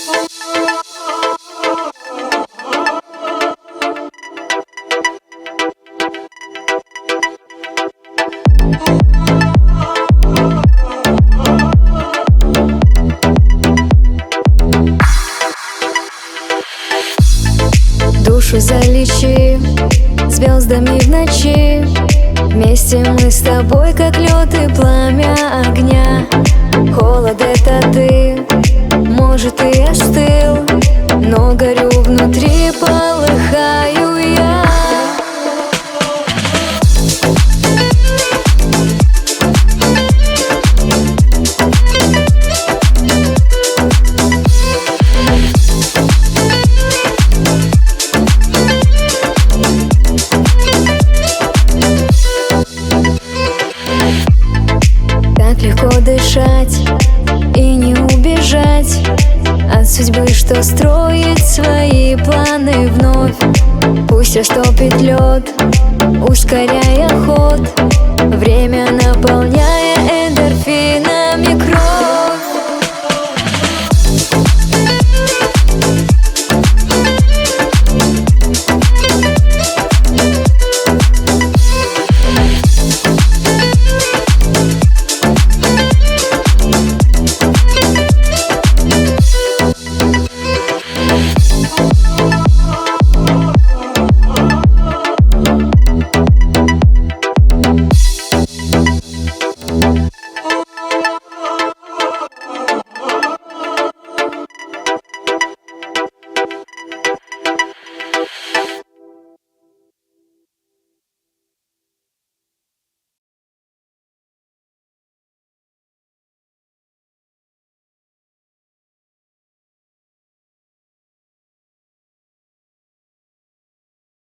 Душу залечи звездами в ночи. Вместе мы с тобой, как лед и пламя огня. Холод — это ты, может, и остыл, но горю внутри, полыхаю я. Так легко дышать и не убежать от судьбы, что строит свои планы вновь. Пусть растопит лед, ускоряя ход, время наполняя эндорфин.